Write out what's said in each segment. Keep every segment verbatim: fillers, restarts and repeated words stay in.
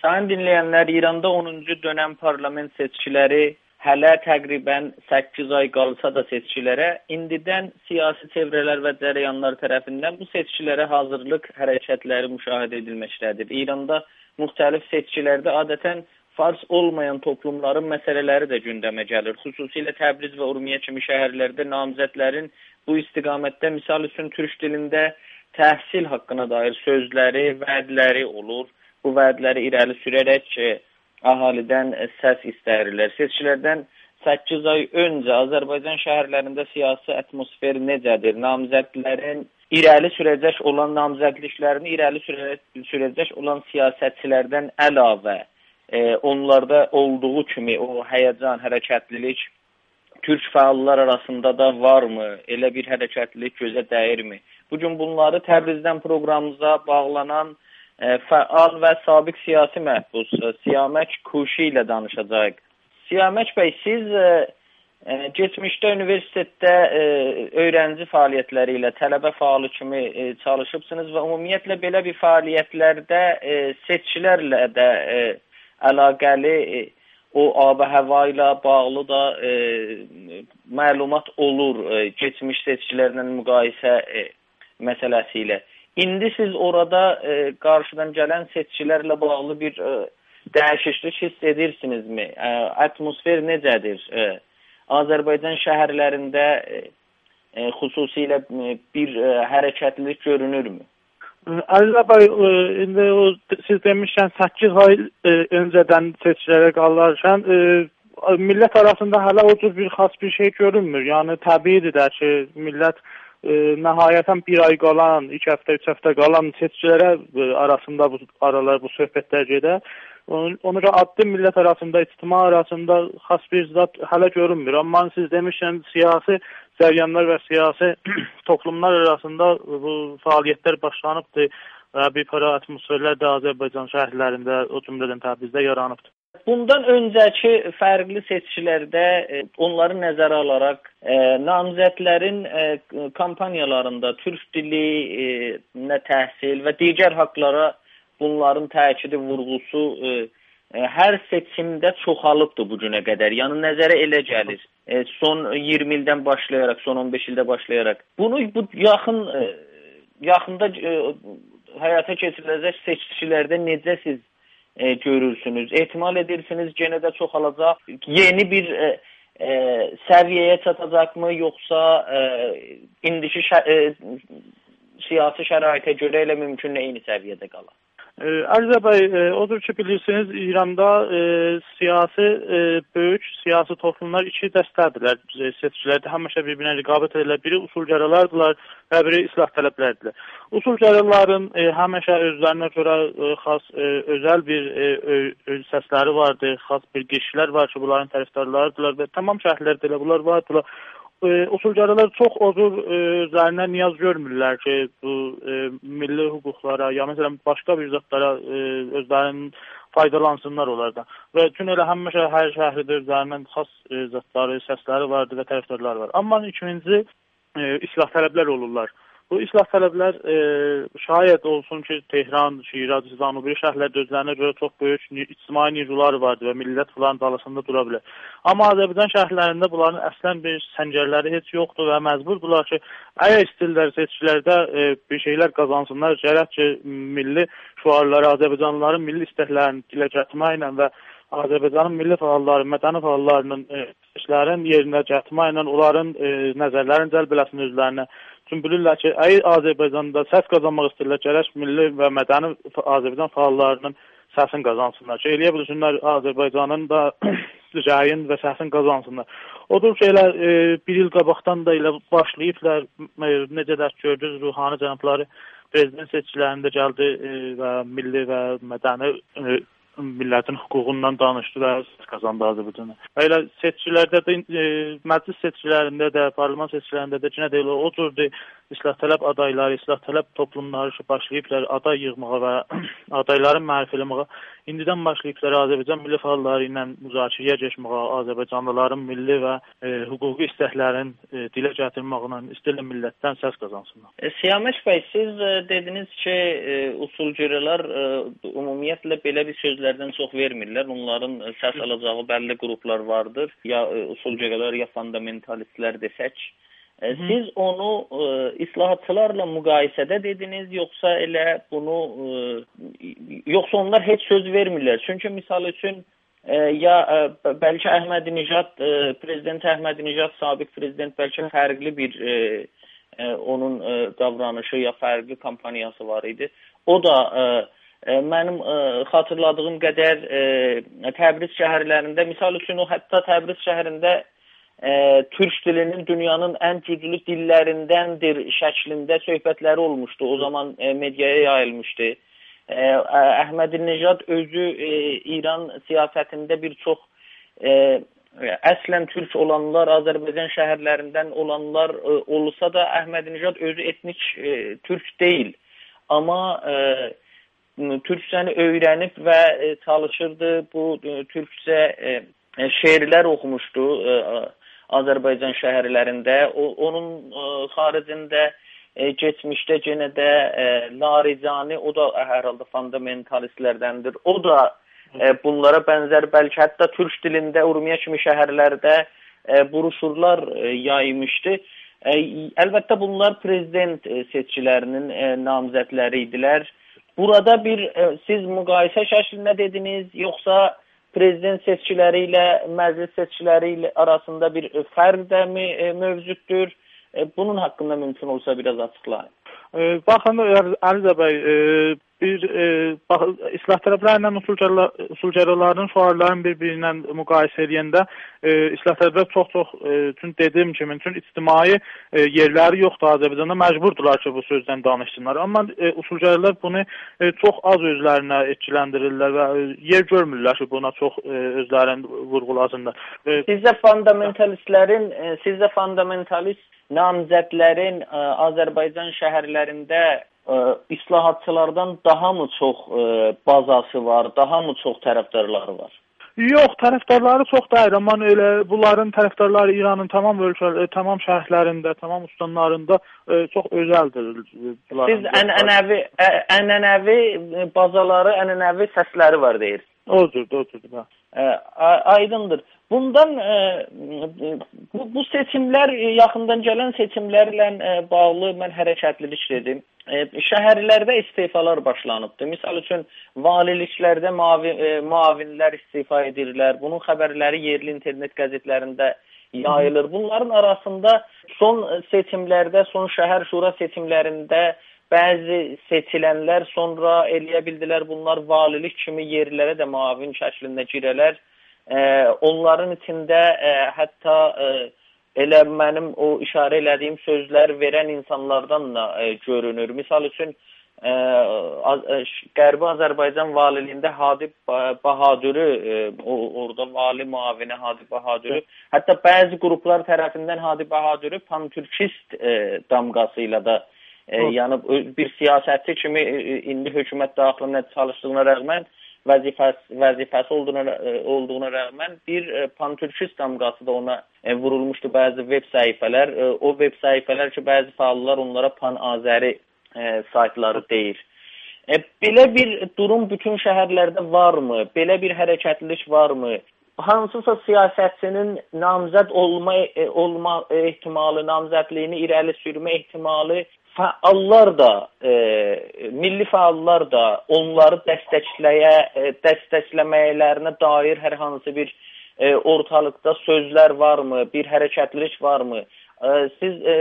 Sayın dinleyenler, İranda onuncu dönem parlament seçkiləri hələ təqribən səkkiz ay qalsa da seçkilərə, indidən siyasi çevrələr və cərəyanlar tərəfindən bu seçkilərə hazırlıq hərəkətləri müşahidə edilməkdədir. İranda müxtəlif seçkilərdə adətən fars olmayan toplumların məsələləri də gündəmə gəlir. Xüsusilə Təbriz və Urmiya kimi şəhərlərdə namizədlərin bu istiqamətdə, misal üçün türk dilində təhsil haqqına dair sözləri, vədləri olur. Bu vədləri irəli sürərək ki, ahalidən səs istəyirlər. Seçkilərdən səkkiz ay öncə Azərbaycan şəhərlərində siyasi atmosfer necədir? Namizədlərin irəli sürəcək olan namizədliklərini irəli sürəcək olan siyasətçilərdən əlavə e, onlarda olduğu kimi o həyəcan, hərəkətlilik türk fəallar arasında da varmı? Elə bir hərəkətlilik gözə dəyirmi? Bugün bunları Təbrizdən proqramımıza bağlanan E, fəal və sabiq siyasi məhbus e, Siyamək Kuşi ilə danışacağıq. Siyamək bəy, siz e, e, geçmişdə universitetdə e, öyrənci fəaliyyətləri ilə tələbə fəalı kimi e, çalışıbsınız və ümumiyyətlə belə bir fəaliyyətlərdə e, seçkilərlə də e, əlaqəli e, o ab-hava ilə bağlı da e, məlumat olur e, geçmiş seçkilərlə müqayisə e, məsələsi ilə. İndi siz orada e, qarşıdan gələn seçkilərlə bağlı bir e, dəyişiklik hiss edirsinizmi? E, atmosfer necədir? E, Azərbaycan şəhərlərində e, e, xüsusilə bir e, hərəkətlilik görünürmü? Əziz bəy, e, indi o siz demişkən səkkiz ay e, öncədən seçkilərə qalırkən e, millət arasında hələ o cür bir xas bir şey görünmür. Yəni təbiidir də ki, millət E, nəhayətən bir ay qalan, iki həftə, üç həftə qalan seçkilərə e, arasında bu aralar, bu söhbətlər gedə. Ona görə adlı millət arasında, ictima arasında xas bir zat hələ görünmür. Amma siz demişkən siyasi cəryanlar və siyasi toplumlar arasında bu fəaliyyətlər başlanıbdır və bir para atmosferlər də Azərbaycan şəhərlərində, o cümlədən Təbrizdə yaranıbdır. Bundan öncəki fərqli seçkilərdə e, onları nəzərə alaraq e, namizədlərin e, kampaniyalarında türk dili, e, nə təhsil və digər haqlara bunların təkidi vurğusu e, e, hər seçimdə çoxalıbdır bu günə qədər. Yəni nəzərə elə gəlir. E, son iyirmi ildən başlayaraq, son on beş ildə başlayaraq. Bunu bu yaxın e, yaxında e, həyata keçiriləcək seçkilərdə necə siz E, görürsünüz, ehtimal edirsiniz yenə də çoxalacaq, yeni bir e, e, səviyyəyə çatacaqmı, yoxsa e, indiki şə e, siyasi şəraitə görə elə mümkün eyni səviyyədə qalar? Ərzə bəy, e, odur ki, bilirsiniz, İranda e, siyasi, e, böyük siyasi toplumlar iki dəstədirlər e, seçkilərdə, həmişə bir-birinə rəqabət edirlər. Biri usulgərələrdirlər və biri islah tələblərdirlər. Usulgərələrin e, həmişə özlərinə görə e, xas e, özəl bir e, ö, səsləri vardır, xas bir qişlər var ki, bunların tərəfdarlarıdırlar və tamam şəhərlərdə elə bunlar vardır. E, usulgərələr çox özür e, üzərinə niyaz görmürlər ki, bu e, milli hüquqlara, ya məsələn başqa bir zatlara e, özlərinin faydalansınlar onlardan. Və üçün elə həmişə hər şəhərdə üzərindən xas e, zatları, səsləri vardır və tərəfdarlar var. Amma ikinci e, islah tələblər olurlar. Bu islah tələblər e, şayət olsun ki, Tehran, Şiraz, İstanbul bir şəhərlərdə özlərinə görə çox böyük ictimai nüfuzu vardır və millət falan dalasında dura bilər. Amma Azərbaycan şəhərlərində bunların əslən bir səngərləri heç yoxdur və məcburdular ki, əgər istəyirlər seçkilərdə e, bir şeylər qazansınlar, gərək ki, milli şüarları, Azərbaycanlıların milli istəklərini dilə gətirməklə və Azərbaycanın milli fəalları, mədəni fəallarının e, işlərin yerinə gətirməklə onların e, nəzərlərini cəlb eləsin özlərinə. Çünki bilirlər ki, əgər Azərbaycanda səs qazanmaq istəyirlər, gərək milli və mədəni Azərbaycan fəallarının səsini qazansınlar ki, eləyə bilsinlər Azərbaycanın da rəyin və səsini qazansınlar. Odur ki, elə e, bir il qabaqdan da elə başlayıblar, e, necə dərs gördünüz, ruhani cənabları prezident seçkilərində gəldi e, və milli və mədəni e, millətin hüququndan danışdı və səs qazandı Azərbaycana. Elə seçkilərdə də, e, məclis seçkilərində də, parlament seçkilərində də cinə deyil, o cürdür islah tələb adayları, islah tələb toplumları ki, başlayıblar aday yığmağa və adayların mərif eləməyə. İndidən başlayıblar Azərbaycan milli fəalları ilə müzakirəyə keçməyə, Azərbaycanlıların milli və e, hüquqi istəklərin e, dilə gətirməklə istəyilən millətdən səs qazansınlar. E, Siyamək bəy, siz e, dediniz ki, e, usulgərələr e, ümumiyyətlə belə bir sözlə bəzilərdən çox vermirlər. Onların səs alacağı bəlli qruplar vardır. Ya usulcələr, ya fundamentalistlər desək. Hı -hı. Siz onu e, islahatçılarla müqayisədə dediniz, yoxsa elə bunu e, yoxsa onlar heç söz vermirlər? Çünki misal üçün e, ya e, bəlkə Əhmədinejad e, prezident Əhmədinejad sabiq prezident bəlkə fərqli bir e, e, onun e, davranışı ya fərqli kampaniyası var idi. O da e, e, mənim e, xatırladığım qədər e, Təbriz şəhərlərində misal üçün o hətta Təbriz şəhərində E, Türk dilinin dünyanın ən güclü dillərindəndir şəklində söhbətləri olmuşdu. O zaman e, mediaya yayılmışdı. E, Əhmədinejad özü e, İran siyasətində bir çox e, əslən Türk olanlar, Azərbaycan şəhərlərindən olanlar e, olsa da Əhmədinejad özü etnik e, Türk deyil. Amma e, Türkçəni öyrənib və e, çalışırdı. Bu e, Türkçə e, şeirlər oxumuşdu e, Azərbaycan şəhərlərində. O, onun e, xaricində e, keçmişdə yenə də e, Larizani, o da hər halda fundamentalistlərdəndir. O da e, bunlara bənzər bəlkə hətta Türk dilində Urmiya kimi şəhərlərdə e, broşurlar e, yaymışdı. E, əlbəttə bunlar prezident e, seçkilərinin e, namizədləri idilər. Burada bir e, siz müqayisə şəklində dediniz, yoxsa prezident seçkiləri ilə məclis seçkiləri ilə arasında bir fərq də mi e, mövcuddur? E, bunun haqqında mümkün olsa biraz açıqlayın. E, baxın, Əlidə bəy, e, bir e, bax, islah tərəflərlə usulcəraların suallarını bir-birinə müqayisə edəndə e, islah tərəflər çox-çox e, üçün dediyim kimi üçün ictimai e, yerləri yoxdur Azərbaycanda, məcburdular ki bu sözdən danışsınlar. Amma e, usulcəralar bunu e, çox az özlərinə etkiləndirirlər və e, yer görmürlər ki buna çox e, özlərini vurğulasınlar. E, sizdə fundamentalistlərin, e, sizdə fundamentalist namizədlərin e, Azərbaycan şəhərlərində e, islahatçılardan daha mı çox e, bazası var, daha mı çox tərəfdarları var? Yox, tərəfdarları çox deyil, amma elə bunların tərəfdarları İranın tamam ölkələrində, tamam şəhərlərində, tamam ustanlarında e, çox özəldir. Siz ənənəvi ənənəvi bazaları, ənənəvi səsləri var deyir. Odur, odur. E, aydındır. Bundan e, bu, bu seçimlər, yaxından gələn seçimlərlə e, bağlı mən hərəkətlilik dedim. E, şəhərlərdə istefalar başlanıbdır. Misal üçün valiliklərdə mavi, e, muavinlər istifa edirlər. Bunun xəbərləri yerli internet qəzetlərində yayılır. Bunların arasında son seçimlərdə, son şəhər şura seçimlərində bəzi seçilənlər sonra eləyə bildilər. Bunlar valilik kimi yerlərə də muavin şəklində girələr. Ee, onların içində e, hətta e, elə mənim o işarə elədiyim sözlər verən insanlardan da e, görünür. Misal üçün e, az, e, Qərbi Azərbaycan valiliyində Hadi Bahadürü, e, o, orada vali muavini Hadi Bahadürü, hətta bəzi qruplar tərəfindən Hadi Bahadürü pan-türkist e, damğası ilə də e, yəni bir siyasətçi kimi e, indi hökumət daxilində çalışdığına rəğmən vəzifəsi, vəzifəsi olduğuna, olduğuna rəğmən bir e, pan-türkist damğası da ona e, vurulmuşdu bəzi web səhifələr. E, o web səhifələr ki, bəzi fəallar onlara pan-Azəri e, saytları deyir. E, belə bir durum bütün şəhərlərdə varmı? Belə bir hərəkətlilik varmı? Hansısa siyasətçinin namizəd olma, e, olma ehtimalı, namizədliyini irəli sürmə ehtimalı fəallar da, e, milli fəallar da onları dəstəkləyə, e, dəstəkləməklərinə dair hər hansı bir e, ortalıqda sözlər varmı, bir hərəkətlilik varmı? E, siz e,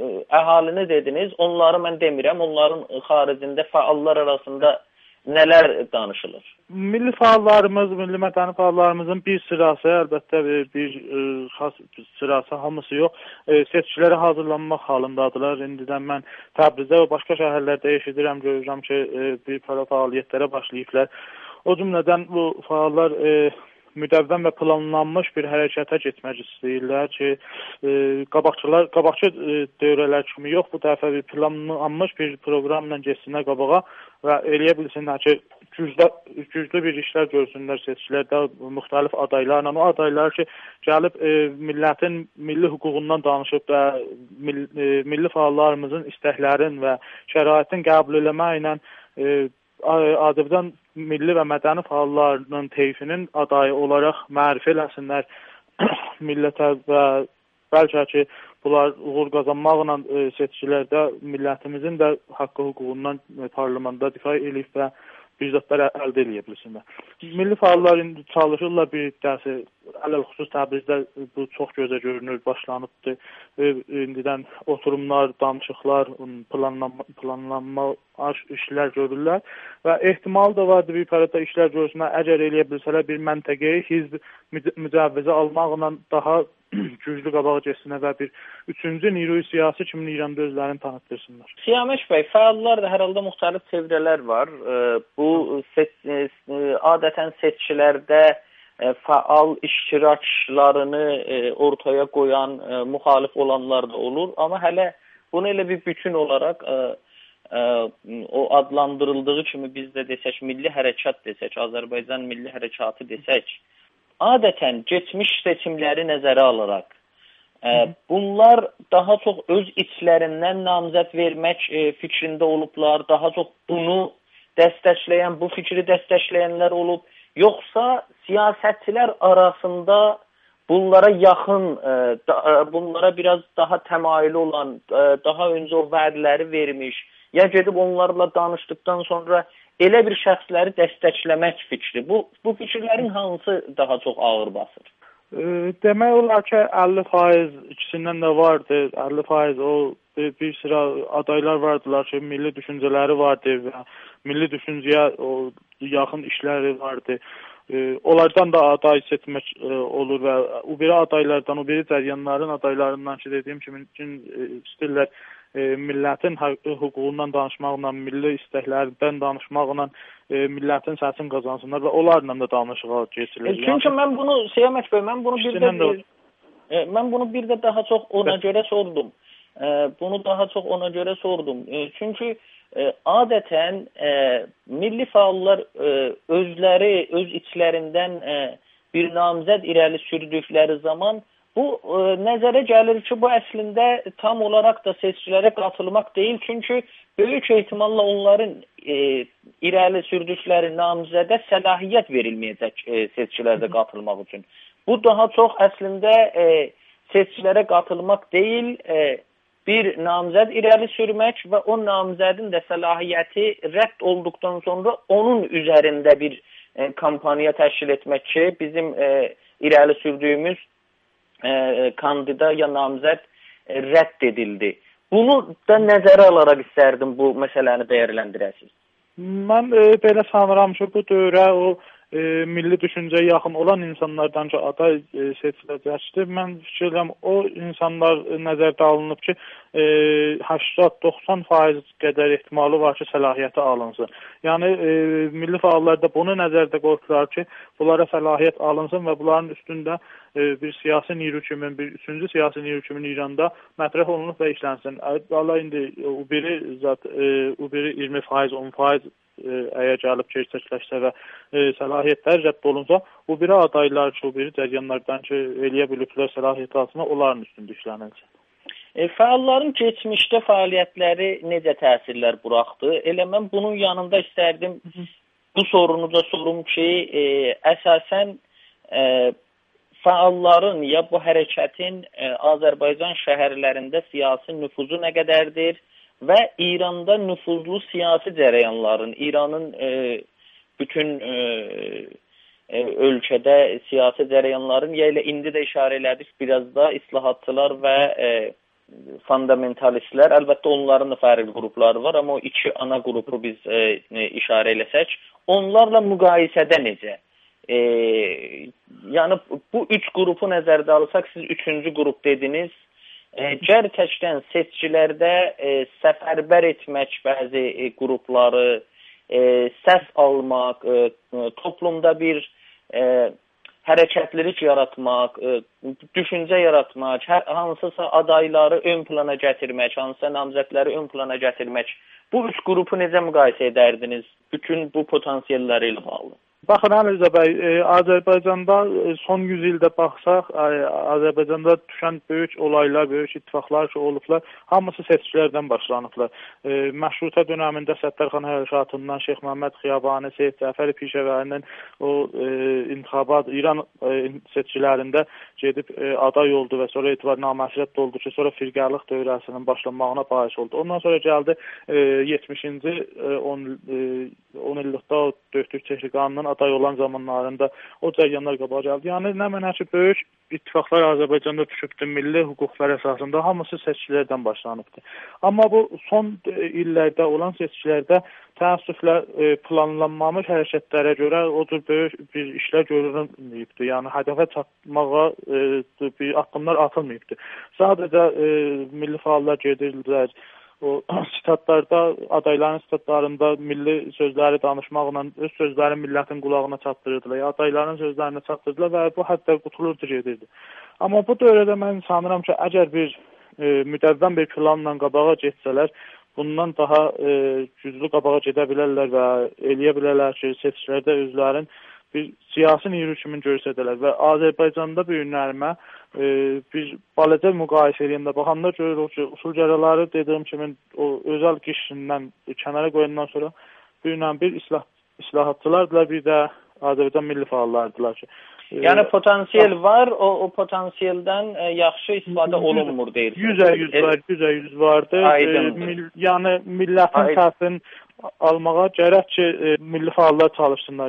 əhalini dediniz, onları mən demirəm, onların xaricində fəallar arasında nələr danışılır? Milli fəallarımız, milli mədəni fəallarımızın bir sırası, əlbəttə bir, bir e, xas sırası, hamısı yox, e, seçkilərə hazırlanmaq halındadılar. İndidən mən Təbrizdə və başqa şəhərlərdə eşidirəm, görürəm ki, e, bir para fəaliyyətlərə başlayıblar. O cümlədən bu fəallar e, müdəvvən və planlanmış bir hərəkətə getmək istəyirlər ki, e, qabaqçılar, qabaqçı e, dövrələr kimi yox, bu dəfə bir planlanmış bir proqramla getsinlər qabağa və eləyə bilsinlər ki, güclü, güclü bir işlər görsünlər seçkilərdə müxtəlif adaylarla. O adaylar ki, gəlib e, millətin milli hüququndan danışıb da mil, e, milli fəallarımızın istəklərin və şəraitin qəbul eləməklə e, Azərbaycan milli və mədəni fəallarının teyfinin adayı olaraq mərifə eləsinlər millətə və bəlkə ki, bunlar uğur qazanmaqla e, seçkilərdə millətimizin də haqqı hüququndan e, parlamentdə difa edib və bir zətlər əldə edə bilsinlər. Milli fəallar indi çalışırlar bir dəsi, ələl xüsus Təbrizdə bu çox gözə görünür, başlanıbdır. E, indidən oturumlar, danışıqlar, planlanma, planlanma işlər görürlər və ehtimal da vardır bir parada işlər görülsünlər. Əgər eləyə bilsələr bir məntəqəyə hizb mücəvvəzi almaqla daha güclü qabağa getsinlər və bir üçüncü niru siyasi kimi İranda özlərini tanıtdırsınlar. Siyaməş bəy, fəallar da hər halda müxtəlif çevrələr var. Bu seç, adətən seçkilərdə fəal iştirakçılarını ortaya qoyan müxalif olanlar da olur. Amma hələ bunu elə bir bütün olaraq o adlandırıldığı kimi biz də desək, milli hərəkat desək, Azərbaycan milli hərəkatı desək, adətən keçmiş seçimləri nəzərə alaraq e, bunlar daha çox öz içlərindən namizəd vermək e, fikrində olublar, daha çox bunu dəstəkləyən, bu fikri dəstəkləyənlər olub, yoxsa siyasətçilər arasında bunlara yaxın, e, da, bunlara biraz daha təmayüllü olan, e, daha öncə o vədləri vermiş, ya gedib onlarla danışdıqdan sonra elə bir şəxsləri dəstəkləmək fikri. Bu, bu fikirlərin hansı daha çox ağır basır? E, demək olar ki, əlli faiz ikisindən də vardı. əlli faiz o bir, bir sıra adaylar vardılar ki, milli düşüncələri vardı və milli düşüncəyə o yaxın işləri vardı. E, onlardan da aday seçmək e, olur və o biri adaylardan, o biri cəryanların adaylarından ki, dediyim kimi e, istəyirlər E, millətin hüququndan danışmaqla, milli istəklərdən danışmaqla e, millətin səsini qazansınlar və onlarla da danışığa keçilir. E, çünki mən bunu, Siyaməş bəy, mən bunu bir də bir, e, mən bunu bir də daha çox ona Bəs. görə sordum. E, bunu daha çox ona görə sordum. E, çünki e, adətən e, milli fəallar e, özləri, öz içlərindən e, bir namizəd irəli sürdükləri zaman bu e, nəzərə gəlir ki, bu əslində tam olaraq da seçkilərə qatılmaq deyil. Çünki böyük ehtimalla onların e, irəli sürdükləri namizədə səlahiyyət verilməyəcək e, seçkilərdə qatılmaq üçün. Bu daha çox əslində e, seçkilərə qatılmaq deyil, e, bir namizəd irəli sürmək və o namizədin də səlahiyyəti rədd olduqdan sonra onun üzərində bir e, kampaniya təşkil etmək ki, bizim e, irəli sürdüyümüz E, kandida ya namizəd e, rədd edildi. Bunu da nəzərə alaraq istərdim bu məsələni dəyərləndirəsiniz. Mən e, belə sanıram ki, bu dövrə o e, milli düşüncəyə yaxın olan insanlardan ki, aday e, seçiləcəkdir. Mən fikirləm, o insanlar e, nəzərdə alınıb ki, e, səksən doxsan faiz qədər ehtimalı var ki, səlahiyyəti alınsın. Yəni, e, milli fəallar da bunu nəzərdə qoyurlar ki, bunlara səlahiyyət alınsın və bunların üstündə bir siyasi niru kimi, bir üçüncü siyasi niru kimi İranda mətrəh olunub və işlənsin. Allah indi o biri zat, o biri iyirmi faiz, on faiz əgər gəlib gerçəkləşsə və səlahiyyətlər rədd olunsa, o biri adaylar ki, o biri cəryanlardan ki, eləyə biliblər səlahiyyət altına, onların üstündə işlənilsin. E, fəalların keçmişdə fəaliyyətləri necə təsirlər buraxdı? Elə mən bunun yanında istərdim bu sorunu da sorum ki, e, əsasən e, fəalların ya bu hərəkətin e, Azərbaycan şəhərlərində siyasi nüfuzu nə qədərdir və İranda nüfuzlu siyasi cərəyanların, İranın e, bütün e, e, ölkədə siyasi cərəyanların, ya ilə indi də işarə elədik, biraz da islahatçılar və e, fundamentalistlər, əlbəttə onların da fərqli qrupları var, amma o iki ana qrupu biz e, e, işarə eləsək, onlarla müqayisədə necə? E, yəni bu üç qrupu nəzərdə alsaq, siz üçüncü qrup dediniz. E, gerçəkdən seçkilərdə e, səfərbər etmək bəzi e, qrupları, e, səs almaq, e, toplumda bir e, hərəkətlilik yaratmaq, e, düşüncə yaratmaq, hər, hansısa adayları ön plana gətirmək, hansısa namizədləri ön plana gətirmək. Bu üç qrupu necə müqayisə edərdiniz bütün bu potansiyelləri ilə bağlı? Baxın, Əli bəy, e, Azərbaycanda e, son yüz ildə baxsaq, e, Azərbaycanda düşən böyük olaylar, böyük ittifaqlar ki, olublar, hamısı seçkilərdən başlanıblar. E, məşrutə dönəmində Səttarxan hərəkatından, Şeyx Məhəmməd Xiyabani, Seyid Cəfər Pişəvərinin o e, intihabat, İran e, seçkilərində gedib e, aday oldu və sonra etibarnaməsi rədd oldu ki, sonra firqəlıq dövrəsinin başlanmağına bais oldu. Ondan sonra gəldi e, yetmişinci on illikdə o dörtlük tehriqanının aday olan zamanlarında o cəryanlar qabağa gəldi. Yəni, nə mənə ki, böyük ittifaqlar Azərbaycanda düşübdür, milli hüquqlar əsasında hamısı seçkilərdən başlanıbdır. Amma bu son illərdə olan seçkilərdə təəssüflə e, planlanmamış hərəkətlərə görə o cür böyük bir işlər görülməyibdir. Yəni, hədəfə çatmağa e, bir addımlar atılmayıbdır. Sadəcə e, milli fəallar gedirlər. O sitatlarda, adayların sitatlarında milli sözləri danışmaqla öz sözləri millətin qulağına çatdırırdılar, ya adayların sözlərini çatdırdılar və bu hətta qutulurdu gedirdi. Amma bu dövrədə mən sanıram ki, əgər bir e, müdəvvən bir planla qabağa getsələr, bundan daha e, güclü qabağa gedə bilərlər və eləyə bilərlər ki, seçkilərdə özlərin bir siyasi nüfuz kimi göstərdilər və Azərbaycanda bu günlərimə e, bir balaca müqayisə edəndə baxanda görürük ki, usulgərələri dediyim kimi o özəl qişindən kənara qoyandan sonra bu günlə bir islah, islahatçılardılar, bir də Azərbaycan milli fəallardılar ki. E, yəni potansiyel var, o, o potansiyeldən e, yaxşı istifadə olunmur deyirsiniz. Yüzə yüz var, yüzə yüz vardı. E, mil, yəni millətin təsirini almağa gərək ki, e, milli fəallar çalışsınlar.